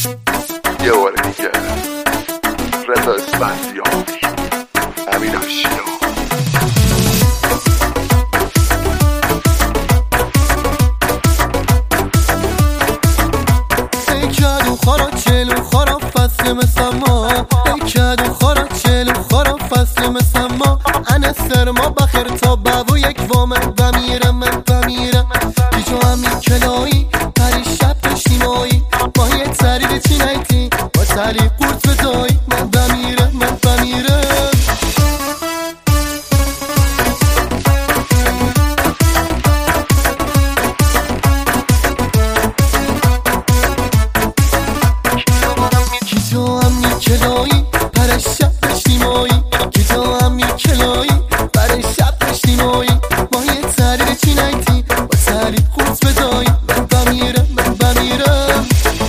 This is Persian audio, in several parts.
یه بار دیگه رضا اسفندیار، امین افشیا. کدو خارا چلو خارا فصل مثل ما، کدو خارا چلو خارا فصل مثل ما. انا سرما بخیر تا بابو یک وامن بمیرم من بمیرم. دیجا همین کلایی پری شب پشتیمایی با یه تریل چی نیتی با تری قورت بدایی. من بمیرم من بمیرم. کلایی پر شب پشتیمایی، کجا همی کلایی پر شب پشتیمایی با یه تریل چی نیتی با تری قورت بدایی. من بمیرم من بمیرم.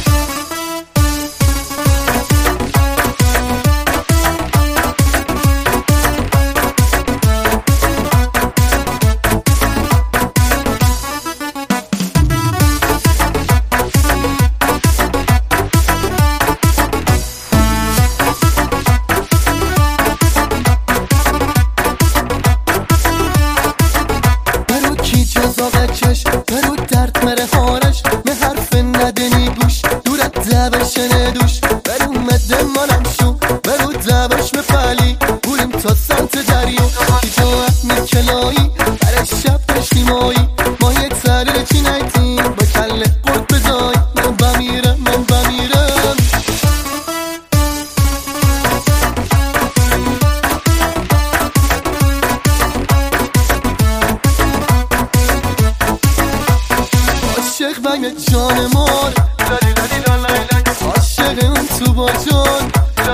برو درد مره هارش به حرف ندنی گوش دورت دوش ندوش. برو مده مانم شو برو دوش مفعلی بوریم تا سمت دریا. کجا همی کلایی برای شب پشتیمایی ما یه تریل چی نیتی با کله قورت بدایی. من بمیرم من بمیرم. عاشق بگه جان مار، عاشق اون تو با جان.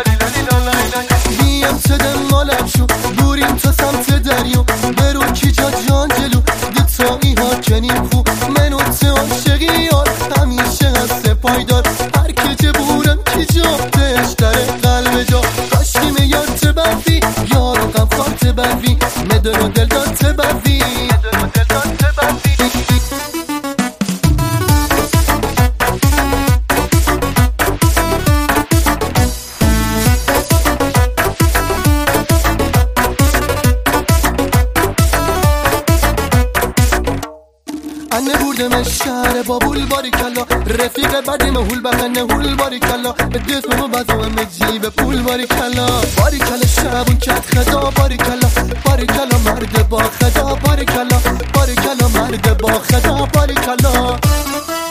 بیم چده مالم شو بوریم تا سمت دریا. برو کی جا جان جلو دتایی ها کنیم خو منو ته عاشقی یار همیشه هست پایدار. هر که جه بورم کی جا دهش داره قلب جا. کاشکی میار تبوی یارو غم خواه تبوی مدن و دل دار تبوی. انه بردم شهر بابول باری کلا رفیق بدی مهول بخنه هول باری کلا به دستمو بزوم جیب پول باری کلا. باری کلا شبون کت خدا باری کلا باری کلا مرد با خدا باری کلا باری کلا مرد با خدا باری کلا.